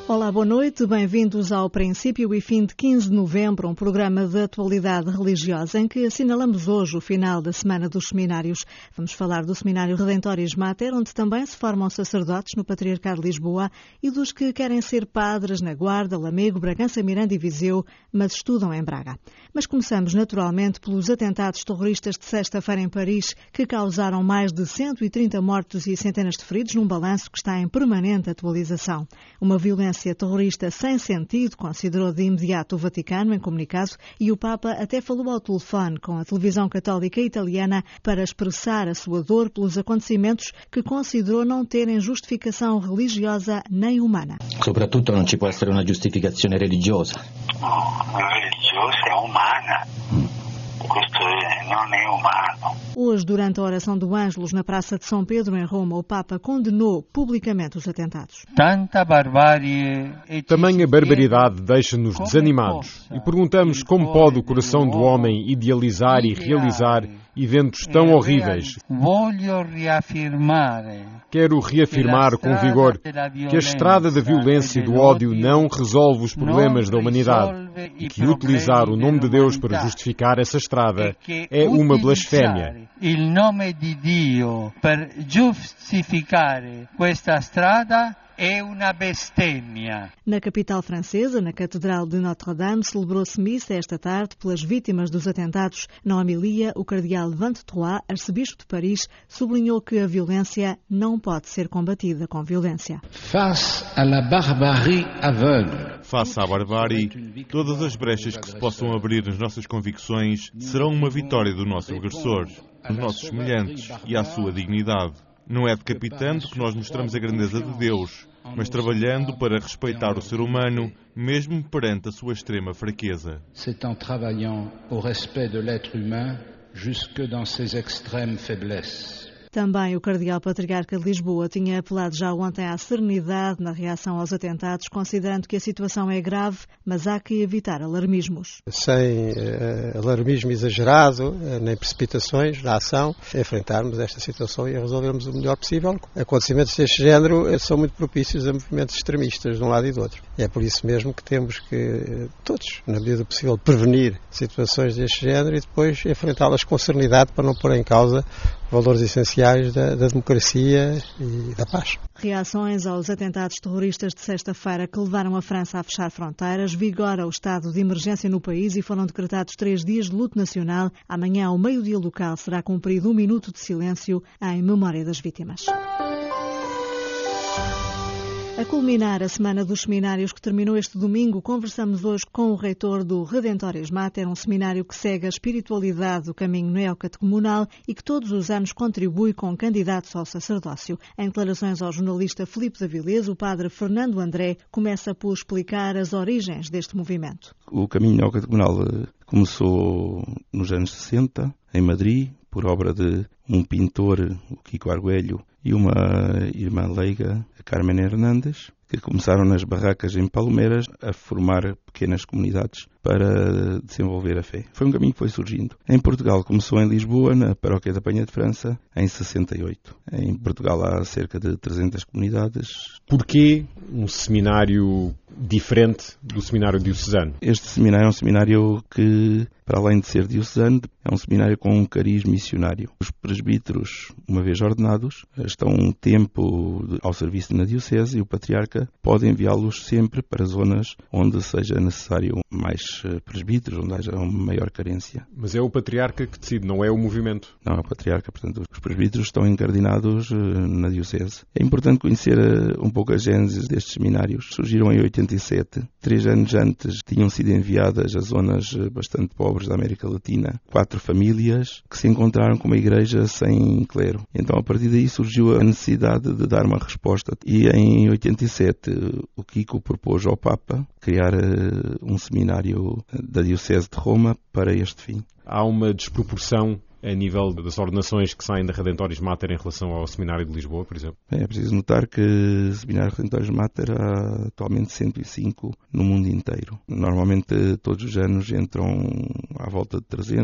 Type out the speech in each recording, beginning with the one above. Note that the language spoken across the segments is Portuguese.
Olá, boa noite. Bem-vindos ao Princípio e Fim de 15 de novembro, um programa de atualidade religiosa em que assinalamos hoje o final da Semana dos Seminários. Vamos falar do Seminário Redentoris Mater, onde também se formam sacerdotes no Patriarcado de Lisboa, e dos que querem ser padres na Guarda, Lamego, Bragança, Miranda e Viseu, mas estudam em Braga. Mas começamos naturalmente pelos atentados terroristas de sexta-feira em Paris, que causaram mais de 130 mortos e centenas de feridos, num balanço que está em permanente atualização. Uma violência terrorista sem sentido, considerou de imediato o Vaticano em comunicado, e o Papa até falou ao telefone com a televisão católica italiana para expressar a sua dor pelos acontecimentos que considerou não terem justificação religiosa nem humana. Soprattutto non ci può essere una giustificazione religiosa. Religiosa è umana. Questo non è umano. Hoje, durante a oração do Ângelus na Praça de São Pedro, em Roma, o Papa condenou publicamente os atentados. Tamanha barbaridade deixa-nos desanimados e perguntamos como pode o coração do homem idealizar e realizar eventos tão horríveis. Quero reafirmar com vigor que a estrada da violência e do ódio não resolve os problemas da humanidade e que utilizar o nome de Deus para justificar essa estrada é uma blasfémia. Il nome di Dio per giustificare questa strada é uma bestemmia. Na capital francesa, na Catedral de Notre-Dame, celebrou-se missa esta tarde pelas vítimas dos atentados. Na homilia, o cardeal Levante Troyes, arcebispo de Paris, sublinhou que a violência não pode ser combatida com violência. Face à barbárie aveugle. Face à barbárie, todas as brechas que se possam abrir nas nossas convicções serão uma vitória do nosso agressor, dos nossos semelhantes e à sua dignidade. Não é decapitando que nós mostramos a grandeza de Deus, mas trabalhando para respeitar o ser humano, mesmo perante a sua extrema fraqueza. C'est en travaillant au respect de l'être humain jusque dans ses extrêmes faiblesses. Também o cardeal patriarca de Lisboa tinha apelado já ontem à serenidade na reação aos atentados, considerando que a situação é grave, mas há que evitar alarmismos. Sem alarmismo exagerado, nem precipitações na ação, enfrentarmos esta situação e a resolvermos o melhor possível. Acontecimentos deste género são muito propícios a movimentos extremistas de um lado e do outro. É por isso mesmo que temos que, todos, na medida do possível, prevenir situações deste género e depois enfrentá-las com serenidade para não pôr em causa valores essenciais da democracia e da paz. Reações aos atentados terroristas de sexta-feira que levaram a França a fechar fronteiras. Vigora o estado de emergência no país e foram decretados 3 dias de luto nacional. Amanhã, ao meio-dia local, será cumprido 1 minuto de silêncio em memória das vítimas. A culminar a Semana dos Seminários que terminou este domingo, conversamos hoje com o reitor do Redentoris Mater, um seminário que segue a espiritualidade do caminho neocatecumenal e que todos os anos contribui com candidatos ao sacerdócio. Em declarações ao jornalista Filipe de Avilés, o padre Fernando André começa por explicar as origens deste movimento. O caminho neocatecumenal começou nos anos 60, em Madrid, por obra de um pintor, o Kiko Arguello, e uma irmã leiga, a Carmen Hernández, que começaram nas barracas em Palmeiras a formar pequenas comunidades para desenvolver a fé. Foi um caminho que foi surgindo. Em Portugal começou em Lisboa, na paróquia da Penha de França, em 68. Em Portugal há cerca de 300 comunidades. Porquê um seminário diferente do seminário diocesano? Este seminário é um seminário que, para além de ser diocesano, é um seminário com um cariz missionário. Os presbíteros, uma vez ordenados, estão um tempo ao serviço na diocese e o patriarca pode enviá-los sempre para zonas onde seja necessário mais presbíteros, onde haja uma maior carência. Mas é o patriarca que decide, não é o movimento? Não, é o patriarca, portanto os presbíteros estão encardinados na diocese. É importante conhecer um pouco a gênese destes seminários. Surgiram em 87. 3 anos antes tinham sido enviadas a zonas bastante pobres da América Latina 4 famílias que se encontraram com uma igreja sem clero. Então a partir daí surgiu a necessidade de dar uma resposta e em 87 o Kiko propôs ao Papa criar um seminário da Diocese de Roma para este fim. Há uma desproporção a nível das ordenações que saem da Redentoris Mater em relação ao Seminário de Lisboa, por exemplo? É preciso notar que o Seminário Redentoris Mater há atualmente 105 no mundo inteiro. Normalmente todos os anos entram à volta de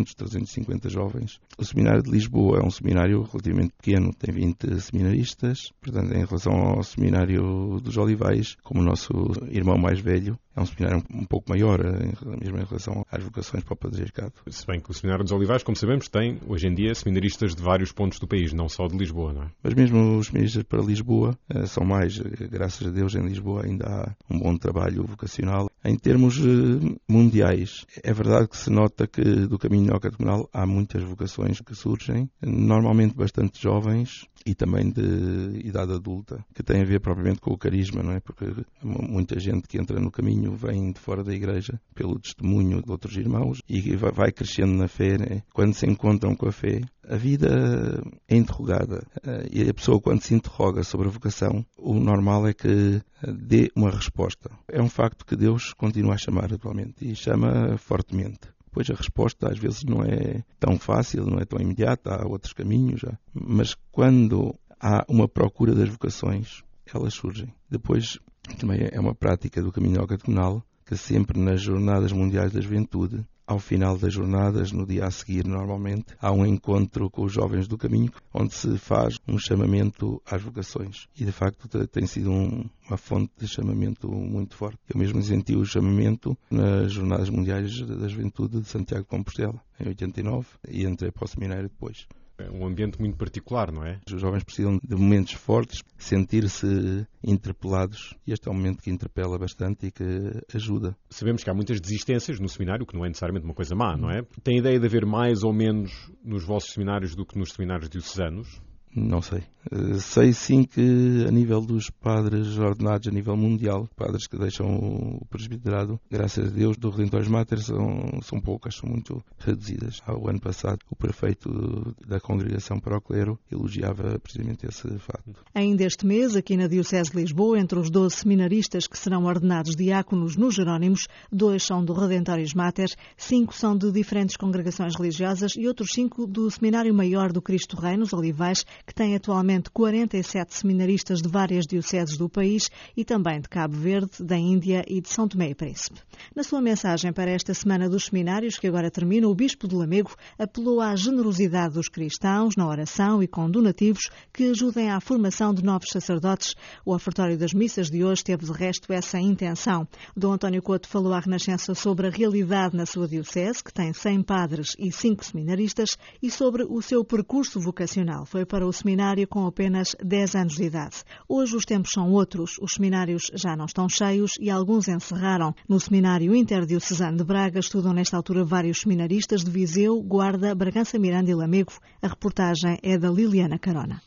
350 jovens. O Seminário de Lisboa é um seminário relativamente pequeno, tem 20 seminaristas. Portanto, em relação ao Seminário dos Olivais, como o nosso irmão mais velho, é um seminário um pouco maior, mesmo em relação às vocações para o patriarcado. Se bem que o Seminário dos Olivais, como sabemos, tem hoje em dia seminaristas de vários pontos do país, não só de Lisboa, não é? Mas mesmo os seminaristas para Lisboa são mais, graças a Deus, em Lisboa ainda há um bom trabalho vocacional. Em termos mundiais, é verdade que se nota que do caminho neocatecumenal há muitas vocações que surgem, normalmente bastante jovens e também de idade adulta, que têm a ver propriamente com o carisma, não é? Porque muita gente que entra no caminho vem de fora da igreja pelo testemunho de outros irmãos e vai crescendo na fé, né? Quando se encontram com a fé, a vida é interrogada e a pessoa, quando se interroga sobre a vocação, o normal é que dê uma resposta. É um facto que Deus continua a chamar atualmente e chama fortemente. Pois a resposta às vezes não é tão fácil, não é tão imediata, há outros caminhos já. Mas quando há uma procura das vocações, elas surgem. Depois também é uma prática do caminho neocatecumenal que sempre nas Jornadas Mundiais da Juventude, ao final das jornadas, no dia a seguir, normalmente, há um encontro com os jovens do caminho, onde se faz um chamamento às vocações. E, de facto, tem sido uma fonte de chamamento muito forte. Eu mesmo senti o chamamento nas Jornadas Mundiais da Juventude de Santiago de Compostela, em 89, e entrei para o seminário depois. É um ambiente muito particular, não é? Os jovens precisam de momentos fortes, sentir-se interpelados, e este é um momento que interpela bastante e que ajuda. Sabemos que há muitas desistências no seminário, o que não é necessariamente uma coisa má, não é? Tem ideia de haver mais ou menos nos vossos seminários do que nos seminários diocesanos? Não sei. Sei sim que a nível dos padres ordenados a nível mundial, padres que deixam o presbiterado, graças a Deus, do Redentoris Mater são poucas, são muito reduzidas. O ano passado, o prefeito da congregação para o clero elogiava precisamente esse facto. Ainda este mês, aqui na Diocese de Lisboa, entre os 12 seminaristas que serão ordenados diáconos nos Jerónimos, 2 são do Redentoris Mater, 5 são de diferentes congregações religiosas e outros 5 do Seminário Maior do Cristo Rei, nos Olivais, que tem atualmente 47 seminaristas de várias dioceses do país e também de Cabo Verde, da Índia e de São Tomé e Príncipe. Na sua mensagem para esta Semana dos Seminários, que agora termina, o Bispo de Lamego apelou à generosidade dos cristãos na oração e com donativos que ajudem à formação de novos sacerdotes. O ofertório das missas de hoje teve, de resto, essa intenção. Dom António Couto falou à Renascença sobre a realidade na sua diocese, que tem 100 padres e 5 seminaristas, e sobre o seu percurso vocacional. Foi para o seminário com apenas 10 anos de idade. Hoje os tempos são outros, os seminários já não estão cheios e alguns encerraram. No Seminário Interdiocesano de Braga estudam nesta altura vários seminaristas de Viseu, Guarda, Bragança Miranda e Lamego. A reportagem é da Liliana Carona.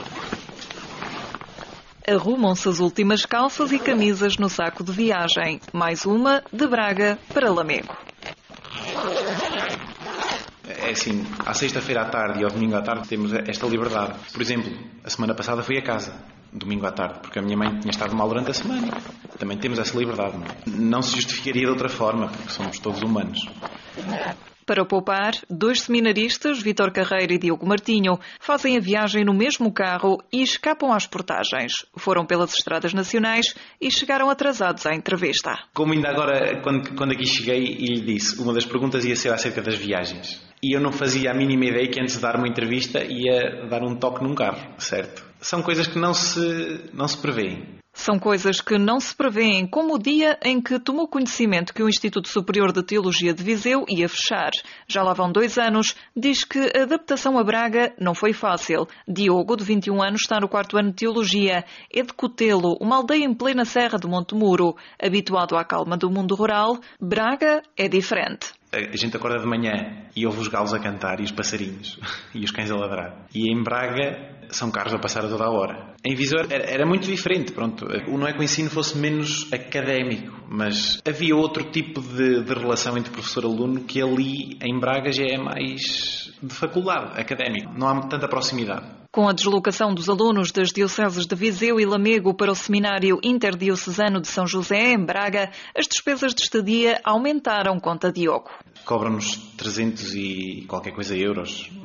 Arrumam-se as últimas calças e camisas no saco de viagem. Mais uma de Braga para Lamego. É assim, à sexta-feira à tarde e ao domingo à tarde temos esta liberdade. Por exemplo, a semana passada fui a casa, domingo à tarde, porque a minha mãe tinha estado mal durante a semana. Também temos essa liberdade, não é? Não se justificaria de outra forma, porque somos todos humanos. Para poupar, 2 seminaristas, Vítor Carreira e Diogo Martinho, fazem a viagem no mesmo carro e escapam às portagens. Foram pelas estradas nacionais e chegaram atrasados à entrevista. Como ainda agora, quando aqui cheguei e lhe disse, uma das perguntas ia ser acerca das viagens. E eu não fazia a mínima ideia que antes de dar uma entrevista ia dar um toque num carro, certo? São coisas que não se prevêem. São coisas que não se prevêem, como o dia em que tomou conhecimento que o Instituto Superior de Teologia de Viseu ia fechar. Já lá vão 2 anos, diz que a adaptação a Braga não foi fácil. Diogo, de 21 anos, está no 4º ano de Teologia. É de Cotelo, uma aldeia em plena serra de Montemuro. Habituado à calma do mundo rural, Braga é diferente. A gente acorda de manhã e ouve os galos a cantar e os passarinhos e os cães a ladrar. E em Braga são carros a passar a toda a hora. Em Viseu era muito diferente, pronto. Não é que o ensino fosse menos académico, mas havia outro tipo de relação entre professor e aluno que ali em Braga já é mais de faculdade, académico. Não há tanta proximidade. Com a deslocação dos alunos das dioceses de Viseu e Lamego para o Seminário Interdiocesano de São José, em Braga, as despesas de estadia aumentaram, conta Diogo. Cobram-nos 300 e qualquer coisa euros.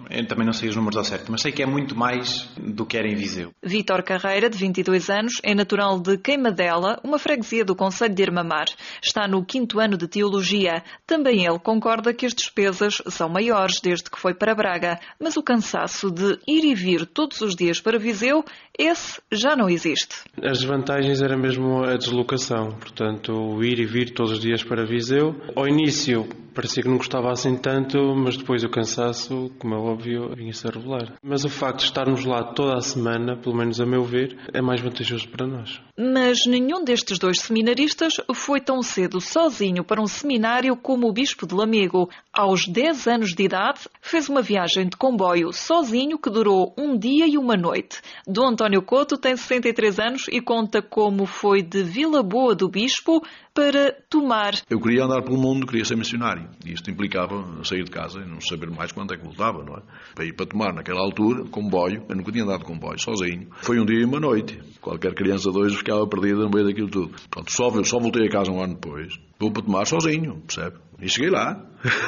Eu também não sei os números ao certo, mas sei que é muito mais do que era em Viseu. Vítor Carreira, de 22 anos, é natural de Queimadela, uma freguesia do concelho de Armamar. Está no 5º ano de Teologia. Também ele concorda que as despesas são maiores desde que foi para Braga, mas o cansaço de ir e vir todos os dias para Viseu, esse já não existe. As desvantagens era mesmo a deslocação, portanto, o ir e vir todos os dias para Viseu. Ao início parecia que não gostava assim tanto, mas depois o cansaço, como é óbvio, vinha-se a revelar. Mas o facto de estarmos lá toda a semana, pelo menos a meu ver, é mais vantajoso para nós. Mas nenhum destes dois seminaristas foi tão cedo sozinho para um seminário como o Bispo de Lamego. Aos 10 anos de idade, fez uma viagem de comboio sozinho que durou um dia e uma noite. Dom António Couto tem 63 anos e conta como foi de Vila Boa do Bispo para Tomar. Eu queria andar pelo mundo, queria ser missionário. E isto implicava sair de casa e não saber mais quando é que voltava, não é? Para ir para Tomar, naquela altura, comboio. Eu nunca tinha andado de comboio, sozinho. Foi um dia e uma noite. Qualquer criança de hoje ficava perdida no meio daquilo tudo. Pronto, só voltei a casa um ano depois. Vou para Tomar sozinho, percebe? E cheguei lá.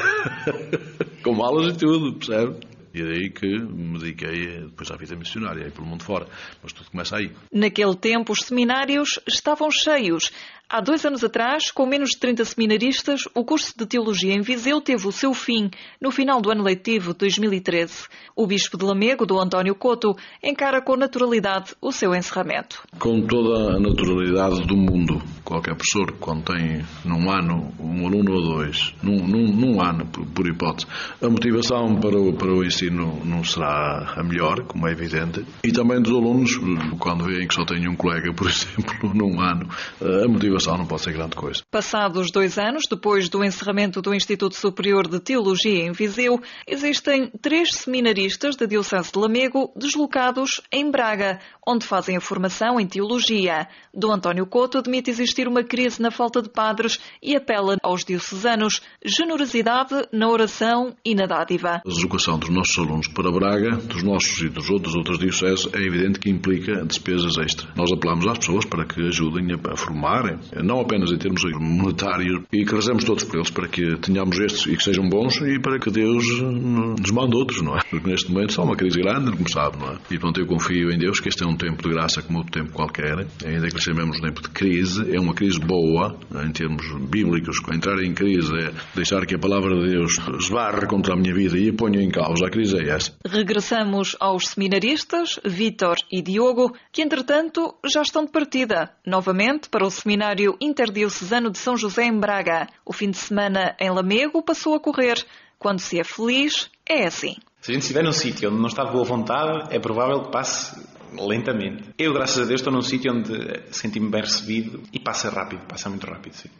Com malas e tudo, percebe? E é daí que me dediquei depois à vida missionária, aí pelo mundo fora. Mas tudo começa aí. Naquele tempo, os seminários estavam cheios. Há 2 anos atrás, com menos de 30 seminaristas, o curso de Teologia em Viseu teve o seu fim, no final do ano letivo de 2013. O Bispo de Lamego, Dom António Couto, encara com naturalidade o seu encerramento. Com toda a naturalidade do mundo. Qualquer professor, quando tem num ano um aluno ou dois, num ano, por hipótese, a motivação para o ensino não será a melhor, como é evidente. E também dos alunos, quando veem que só tem um colega, por exemplo, num ano, a motivação não pode ser grande coisa. Passados 2 anos, depois do encerramento do Instituto Superior de Teologia em Viseu, existem 3 seminaristas da Diocese de Lamego deslocados em Braga, onde fazem a formação em Teologia. Dom António Couto admite existir uma crise na falta de padres e apela aos diocesanos generosidade na oração e na dádiva. A deslocação dos nossos alunos para Braga, dos nossos e das outras dioceses, é evidente que implica despesas extra. Nós apelamos às pessoas para que ajudem a formarem, não apenas em termos monetários, e que rezemos todos por eles para que tenhamos estes e que sejam bons e para que Deus nos mande outros, não é? Porque neste momento está uma crise grande, como sabe, não é? E portanto eu confio em Deus que este é um tempo de graça como outro tempo qualquer, ainda que lhe chamemos um tempo de crise, é uma crise boa, em termos bíblicos. Entrar em crise é deixar que a palavra de Deus esbarre contra a minha vida e a ponha em causa. A crise é essa. Regressamos aos seminaristas, Vítor e Diogo, que entretanto já estão de partida, novamente para o Seminário Interdiocesano de São José em Braga. O fim de semana em Lamego passou a correr. Quando se é feliz, é assim. Se a gente estiver num sítio onde não está de boa vontade, é provável que passe lentamente. Eu, graças a Deus, estou num sítio onde senti-me bem recebido e passa rápido, passa muito rápido, sim.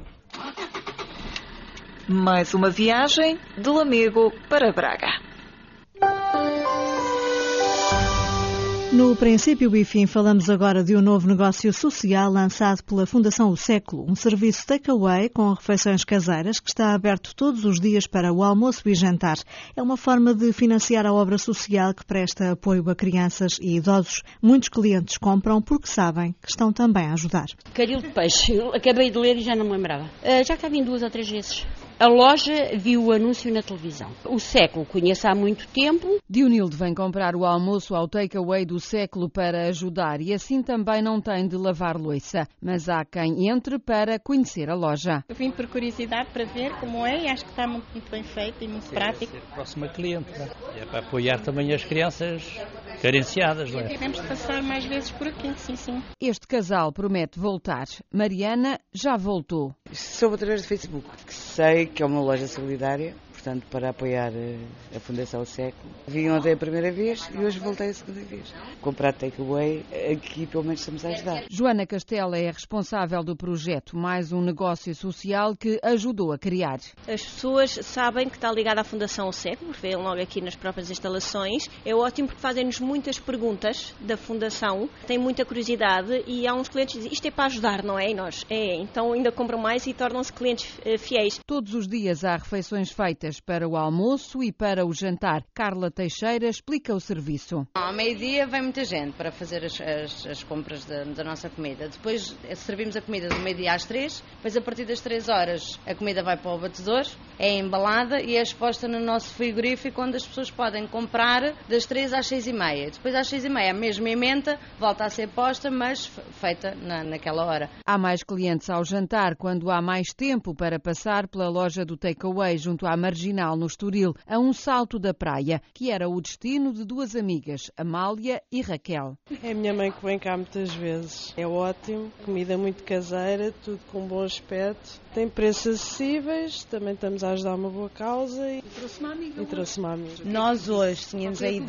Mais uma viagem de Lamego para Braga. No Princípio e Fim, falamos agora de um novo negócio social lançado pela Fundação O Século, um serviço takeaway com refeições caseiras que está aberto todos os dias para o almoço e jantar. É uma forma de financiar a obra social que presta apoio a crianças e idosos. Muitos clientes compram porque sabem que estão também a ajudar. Caril de peixe, eu acabei de ler e já não me lembrava. Já cá vim 2 ou 3 vezes. A loja viu o anúncio na televisão. O Século conheço há muito tempo. Dionilde vem comprar o almoço ao takeaway do Século para ajudar e assim também não tem de lavar louça. Mas há quem entre para conhecer a loja. Eu vim por curiosidade para ver como é e acho que está muito bem feito e muito prático. É a próxima cliente, não é? É para apoiar também as crianças carenciadas, não é? Devemos passar mais vezes por aqui, sim. Este casal promete voltar. Mariana já voltou. Soube através do Facebook, que sei que é uma loja solidária, portanto, para apoiar a Fundação Século. Vim ontem a primeira vez e hoje voltei a segunda vez. Comprar takeaway, aqui pelo menos estamos a ajudar. Joana Castela é a responsável do projeto, mais um negócio social que ajudou a criar. As pessoas sabem que está ligada à Fundação Século, veem logo aqui nas próprias instalações. É ótimo porque fazem-nos muitas perguntas da Fundação, têm muita curiosidade e há uns clientes que dizem, isto é para ajudar, não é? E nós, então ainda compram mais e tornam-se clientes fiéis. Todos os dias há refeições feitas receitas para o almoço e para o jantar. Carla Teixeira explica o serviço. Ao meio-dia vem muita gente para fazer as compras da nossa comida. Depois servimos a comida do meio-dia às 3, depois a partir das 3 horas a comida vai para o batedor, é embalada e é exposta no nosso frigorífico, onde as pessoas podem comprar das 3 às 6h30. Depois às 6h30 a mesma emenda volta a ser posta, mas feita naquela hora. Há mais clientes ao jantar quando há mais tempo para passar pela loja do Takeaway junto à Marginal, no Estoril, a um salto da praia, que era o destino de duas amigas, Amália e Raquel. É a minha mãe que vem cá muitas vezes. É ótimo, comida muito caseira, tudo com bom aspecto. Tem preços acessíveis, também estamos a ajudar uma boa causa e trouxe uma amiga. Nós hoje tínhamos a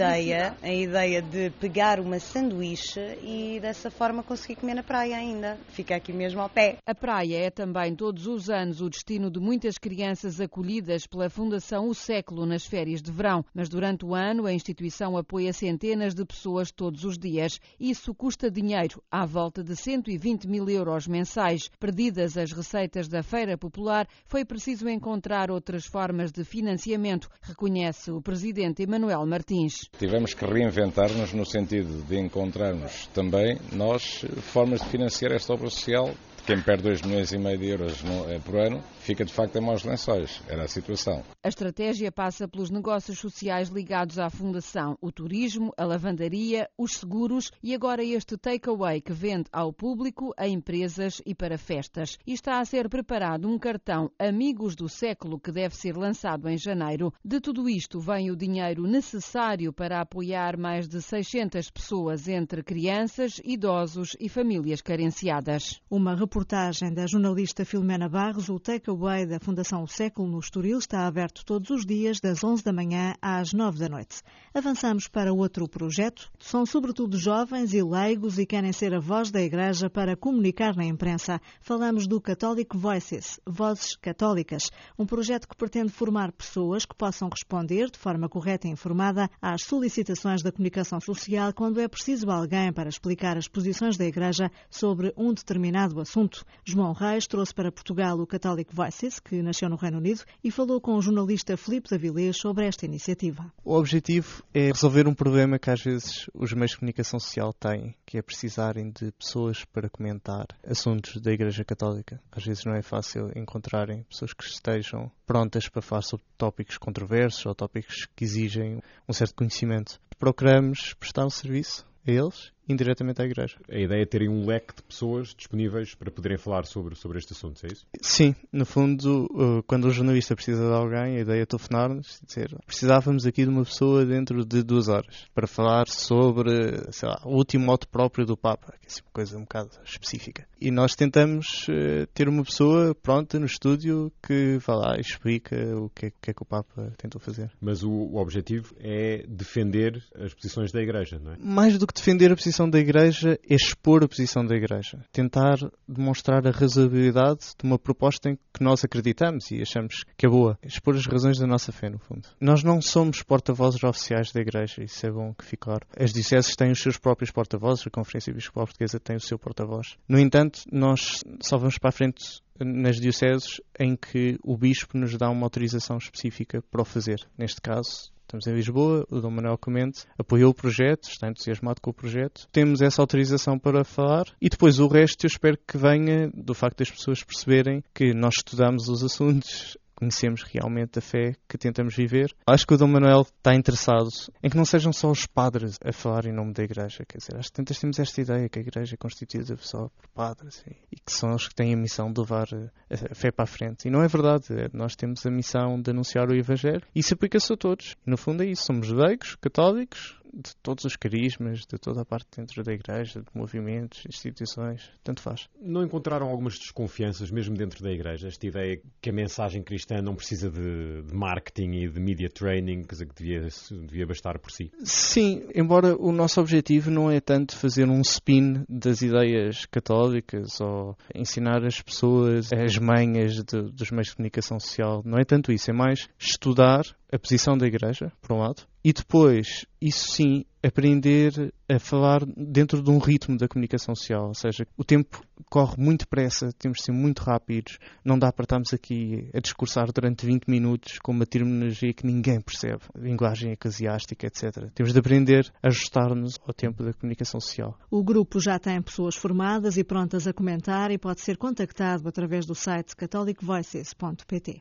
ideia de pegar uma sanduíche e dessa forma conseguir comer na praia ainda. Fica aqui mesmo ao pé. A praia é também todos os anos o destino de muitas crianças acolhidas pela Fundação O Século nas férias de verão, mas durante o ano a instituição apoia centenas de pessoas todos os dias. Isso custa dinheiro, à volta de 120 mil euros mensais. Perdidas as receitas da Feira Popular, foi preciso encontrar outras formas de financiamento, reconhece o presidente Emanuel Martins. Tivemos que reinventar-nos no sentido de encontrarmos também nós formas de financiar esta obra social. Quem perde 2,5 milhões de euros por ano fica de facto em maus lençóis. Era a situação. A estratégia passa pelos negócios sociais ligados à Fundação, o turismo, a lavandaria, os seguros e agora este takeaway que vende ao público, a empresas e para festas. E está a ser preparado um cartão Amigos do Século que deve ser lançado em janeiro. De tudo isto vem o dinheiro necessário para apoiar mais de 600 pessoas entre crianças, idosos e famílias carenciadas. Uma reportagem da jornalista Filomena Barros. O takeaway da Fundação O Século no Estoril está aberto todos os dias das 11 da manhã às 9 da noite. Avançamos para outro projeto. São sobretudo jovens e leigos e querem ser a voz da Igreja para comunicar na imprensa. Falamos do Catholic Voices, Vozes Católicas, um projeto que pretende formar pessoas que possam responder de forma correta e informada às solicitações da comunicação social quando é preciso alguém para explicar as posições da Igreja sobre um determinado assunto. João Reis trouxe para Portugal o Catholic Voices, que nasceu no Reino Unido, e falou com o jornalista Filipe Davilés sobre esta iniciativa. O objetivo é resolver um problema que às vezes os meios de comunicação social têm, que é precisarem de pessoas para comentar assuntos da Igreja Católica. Às vezes não é fácil encontrarem pessoas que estejam prontas para falar sobre tópicos controversos ou tópicos que exigem um certo conhecimento. Procuramos prestar um serviço a eles, indiretamente à Igreja. A ideia é terem um leque de pessoas disponíveis para poderem falar sobre este assunto, é isso? Sim, no fundo, quando um jornalista precisa de alguém, a ideia é telefonar-nos e dizer: precisávamos aqui de uma pessoa dentro de 2 horas para falar sobre, sei lá, o último moto próprio do Papa, que é assim uma coisa um bocado específica. E nós tentamos ter uma pessoa pronta no estúdio que vá lá e explica o que é que o Papa tentou fazer. Mas o objetivo é defender as posições da Igreja, não é? Mais do que defender a posição da Igreja, é expor a posição da Igreja. Tentar demonstrar a razoabilidade de uma proposta em que nós acreditamos e achamos que é boa. Expor as razões da nossa fé, no fundo. Nós não somos porta-vozes oficiais da Igreja, isso é bom que fique claro. As dioceses têm os seus próprios porta-vozes, a Conferência Episcopal Portuguesa tem o seu porta-voz. No entanto, nós só vamos para a frente nas dioceses em que o Bispo nos dá uma autorização específica para o fazer. Neste caso, estamos em Lisboa, o Dom Manuel Clemente apoiou o projeto, está entusiasmado com o projeto. Temos essa autorização para falar e depois o resto eu espero que venha do facto das pessoas perceberem que nós estudamos os assuntos, conhecemos realmente a fé que tentamos viver. Acho que o Dom Manuel está interessado em que não sejam só os padres a falar em nome da Igreja. Quer dizer, acho que tantas temos esta ideia que a Igreja é constituída só por padres e que são os que têm a missão de levar a fé para a frente. E não é verdade. Nós temos a missão de anunciar o Evangelho e isso aplica-se a todos. E no fundo é isso. Somos leigos, católicos, de todos os carismas, de toda a parte dentro da Igreja, de movimentos, instituições, tanto faz. Não encontraram algumas desconfianças mesmo dentro da Igreja? Esta ideia que a mensagem cristã não precisa de marketing e de media training, quer dizer, que devia bastar por si? Sim, embora o nosso objetivo não é tanto fazer um spin das ideias católicas ou ensinar as pessoas as manhas dos meios de comunicação social, não é tanto isso, é mais estudar a posição da Igreja, por um lado, e depois, isso sim, sim, aprender a falar dentro de um ritmo da comunicação social, ou seja, o tempo corre muito depressa, temos de ser muito rápidos, não dá para estarmos aqui a discursar durante 20 minutos com uma terminologia que ninguém percebe, linguagem eclesiástica, etc. Temos de aprender a ajustar-nos ao tempo da comunicação social. O grupo já tem pessoas formadas e prontas a comentar e pode ser contactado através do site catholicvoices.pt.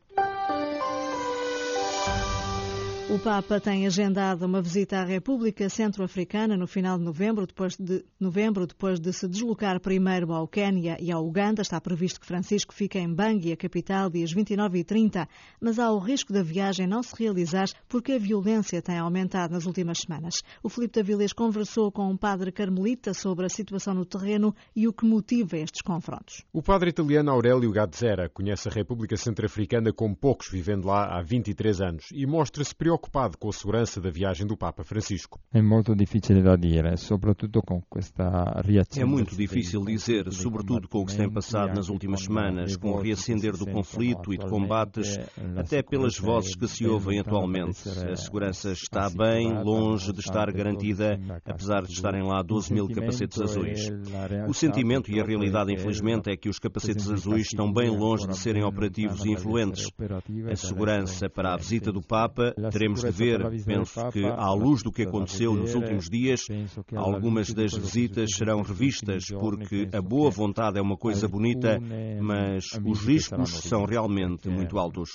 O Papa tem agendado uma visita à República Centro-Africana no final de novembro, depois de se deslocar primeiro ao Quénia e ao Uganda. Está previsto que Francisco fique em Bangui, a capital, dias 29 e 30, mas há o risco da viagem não se realizar porque a violência tem aumentado nas últimas semanas. O Filipe Davilés conversou com um padre carmelita sobre a situação no terreno e o que motiva estes confrontos. O padre italiano Aurélio Gazzera conhece a República Centro-Africana como poucos, vivendo lá há 23 anos, e mostra-se preocupado com a segurança da viagem do Papa Francisco. É muito difícil dizer, sobretudo com esta reação. É muito difícil dizer, sobretudo com o que se tem passado nas últimas semanas, com o reacender do conflito e de combates, até pelas vozes que se ouvem atualmente. A segurança está bem longe de estar garantida, apesar de estarem lá 12 mil capacetes azuis. O sentimento e a realidade, infelizmente, é que os capacetes azuis estão bem longe de serem operativos e influentes. A segurança para a visita do Papa teremos de ver. Penso que, à luz do que aconteceu nos últimos dias, algumas das visitas serão revistas, porque a boa vontade é uma coisa bonita, mas os riscos são realmente muito altos.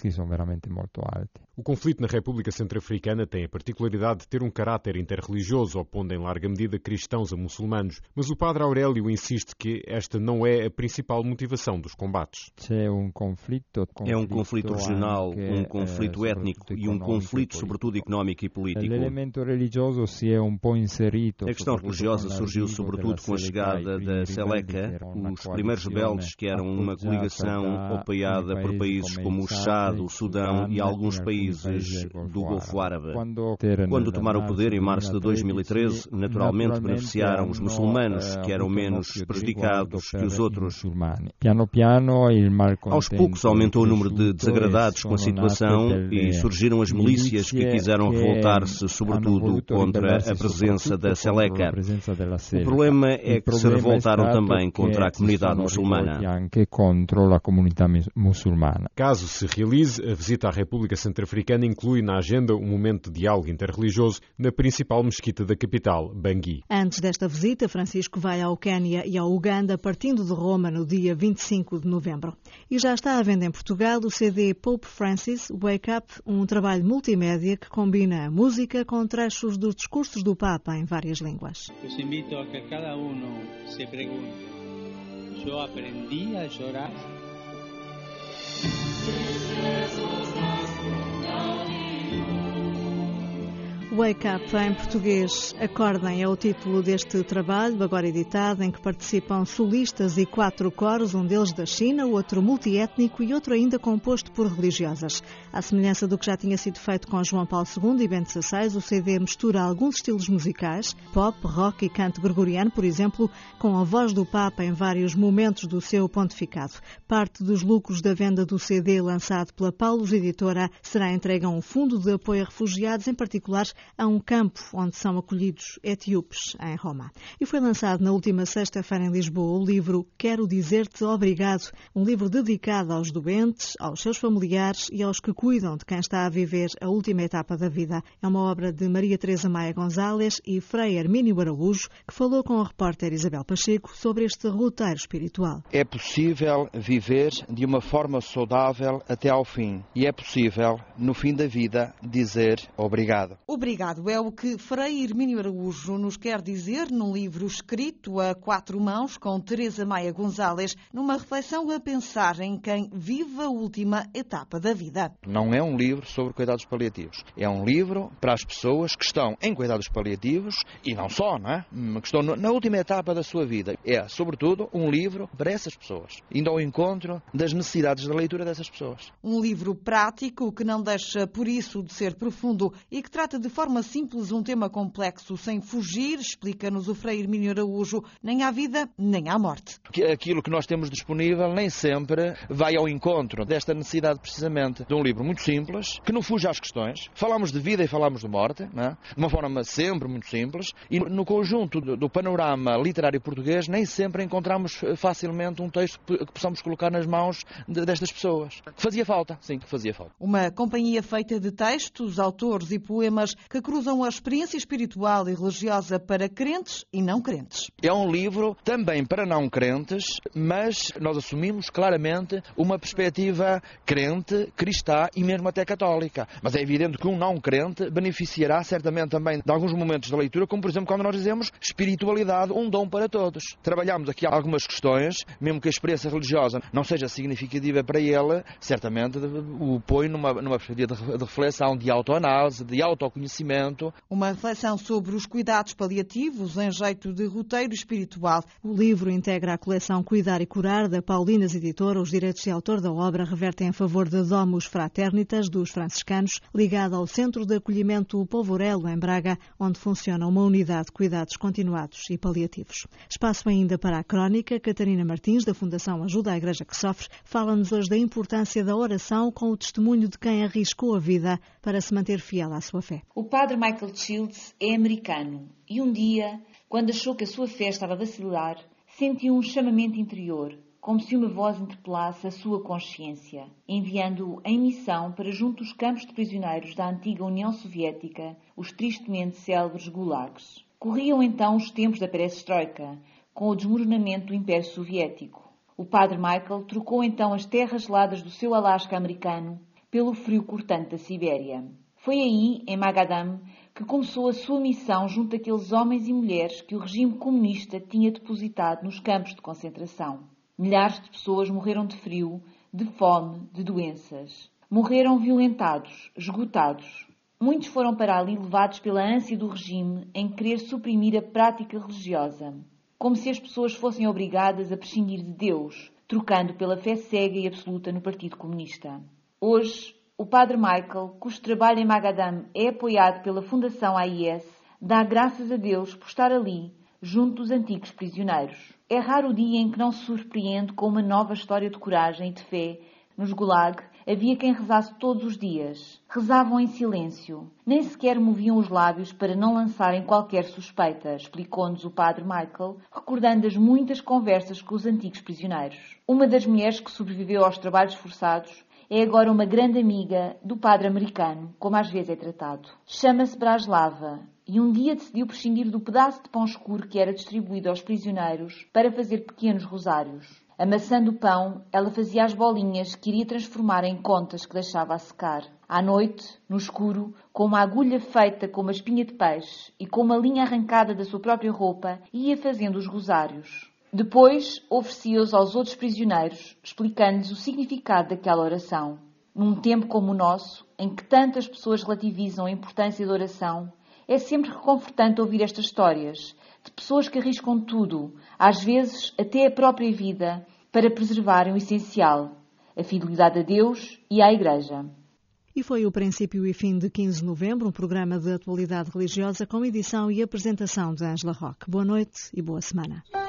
O conflito na República Centro-Africana tem a particularidade de ter um caráter interreligioso, opondo em larga medida cristãos a muçulmanos, mas o padre Aurélio insiste que esta não é a principal motivação dos combates. É um conflito regional, um conflito étnico e um conflito, sobretudo, económico e político. A questão religiosa surgiu sobretudo com a chegada da Seleka, os primeiros rebeldes, que eram uma coligação apoiada por países como o Chad, o Sudão e alguns países do Golfo Árabe. Quando tomaram o poder em março de 2013, naturalmente beneficiaram os muçulmanos, que eram menos prejudicados que os outros. Aos poucos aumentou o número de desagradados com a situação e surgiram as milícias que quiseram revoltar-se, sobretudo contra a presença da Seleka. O problema é que se revoltaram também contra a comunidade muçulmana. Caso se realize, a visita à República Centro-Africana inclui na agenda um momento de diálogo interreligioso na principal mesquita da capital, Bangui. Antes desta visita, Francisco vai ao Quénia e ao Uganda, partindo de Roma no dia 25 de novembro. E já está à venda em Portugal o CD Pope Francis, Wake Up, um trabalho multimédia que combina a música com trechos dos discursos do Papa em várias línguas. Os invito a que cada se pergunte: eu aprendi a chorar? Wake Up, em português, Acordem, é o título deste trabalho, agora editado, em que participam solistas e 4 coros, um deles da China, outro multiétnico e outro ainda composto por religiosas. À semelhança do que já tinha sido feito com João Paulo II e Bento XVI, o CD mistura alguns estilos musicais, pop, rock e canto gregoriano, por exemplo, com a voz do Papa em vários momentos do seu pontificado. Parte dos lucros da venda do CD lançado pela Paulus Editora será entregue a um fundo de apoio a refugiados, em particular a um campo onde são acolhidos etíopes, em Roma. E foi lançado na última sexta-feira em Lisboa o livro Quero Dizer-te Obrigado, um livro dedicado aos doentes, aos seus familiares e aos que cuidam de quem está a viver a última etapa da vida. É uma obra de Maria Teresa Maia Gonzalez e Frei Hermínio Araújo, que falou com a repórter Isabel Pacheco sobre este roteiro espiritual. É possível viver de uma forma saudável até ao fim e é possível, no fim da vida, dizer obrigado. Obrigado é o que Frei Hermínio Araújo nos quer dizer num livro escrito a 4 mãos com Teresa Maia Gonzalez, numa reflexão a pensar em quem vive a última etapa da vida. Não é um livro sobre cuidados paliativos. É um livro para as pessoas que estão em cuidados paliativos e não só, não é? Que estão na última etapa da sua vida. É, sobretudo, um livro para essas pessoas, indo ao encontro das necessidades da leitura dessas pessoas. Um livro prático que não deixa, por isso, de ser profundo e que trata de forma simples um tema complexo, sem fugir, explica-nos o Frei Hermínio Araújo, nem à vida, nem à morte. Aquilo que nós temos disponível nem sempre vai ao encontro desta necessidade precisamente de um livro muito simples, que não fuja às questões. Falamos de vida e falamos de morte, não é? De uma forma sempre muito simples, e no conjunto do panorama literário português nem sempre encontramos facilmente um texto que possamos colocar nas mãos destas pessoas. Fazia falta, sim, fazia falta. Uma companhia feita de textos, autores e poemas que cruzam a experiência espiritual e religiosa para crentes e não crentes. É um livro também para não crentes, mas nós assumimos claramente uma perspectiva crente, cristã e mesmo até católica. Mas é evidente que um não crente beneficiará certamente também de alguns momentos da leitura, como por exemplo quando nós dizemos espiritualidade, um dom para todos. Trabalhamos aqui algumas questões, mesmo que a experiência religiosa não seja significativa para ele, certamente o põe numa perspectiva de reflexão, de autoanálise, de autoconhecimento. Uma reflexão sobre os cuidados paliativos em jeito de roteiro espiritual. O livro integra a coleção Cuidar e Curar, da Paulinas Editora. Os direitos de autor da obra revertem a favor da Domus Fraternitas, dos franciscanos, ligada ao Centro de Acolhimento Povorello, em Braga, onde funciona uma unidade de cuidados continuados e paliativos. Espaço ainda para a crónica. Catarina Martins, da Fundação Ajuda à Igreja que Sofre, fala-nos hoje da importância da oração com o testemunho de quem arriscou a vida para se manter fiel à sua fé. O padre Michael Shields é americano e um dia, quando achou que a sua fé estava a vacilar, sentiu um chamamento interior, como se uma voz interpelasse a sua consciência, enviando-o em missão para junto dos campos de prisioneiros da antiga União Soviética, os tristemente célebres gulags. Corriam então os tempos da perestroika, com o desmoronamento do Império Soviético. O padre Michael trocou então as terras geladas do seu Alasca americano pelo frio cortante da Sibéria. Foi aí, em Magadan, que começou a sua missão junto daqueles homens e mulheres que o regime comunista tinha depositado nos campos de concentração. Milhares de pessoas morreram de frio, de fome, de doenças. Morreram violentados, esgotados. Muitos foram para ali levados pela ânsia do regime em querer suprimir a prática religiosa, como se as pessoas fossem obrigadas a prescindir de Deus, trocando pela fé cega e absoluta no Partido Comunista. Hoje, o padre Michael, cujo trabalho em Magadan é apoiado pela Fundação AIS, dá graças a Deus por estar ali, junto dos antigos prisioneiros. É raro o dia em que não se surpreende com uma nova história de coragem e de fé. Nos Gulag havia quem rezasse todos os dias. Rezavam em silêncio. Nem sequer moviam os lábios para não lançarem qualquer suspeita, explicou-nos o padre Michael, recordando as muitas conversas com os antigos prisioneiros. Uma das mulheres que sobreviveu aos trabalhos forçados é agora uma grande amiga do padre americano, como às vezes é tratado. Chama-se Braslava e um dia decidiu prescindir do pedaço de pão escuro que era distribuído aos prisioneiros para fazer pequenos rosários. Amassando o pão, ela fazia as bolinhas que iria transformar em contas que deixava a secar. À noite, no escuro, com uma agulha feita com uma espinha de peixe e com uma linha arrancada da sua própria roupa, ia fazendo os rosários. Depois, oferecia-os aos outros prisioneiros, explicando-lhes o significado daquela oração. Num tempo como o nosso, em que tantas pessoas relativizam a importância da oração, é sempre reconfortante ouvir estas histórias de pessoas que arriscam tudo, às vezes até a própria vida, para preservarem o essencial, a fidelidade a Deus e à Igreja. E foi o princípio e fim de 15 de novembro, um programa de atualidade religiosa com edição e apresentação de Ângela Roque. Boa noite e boa semana.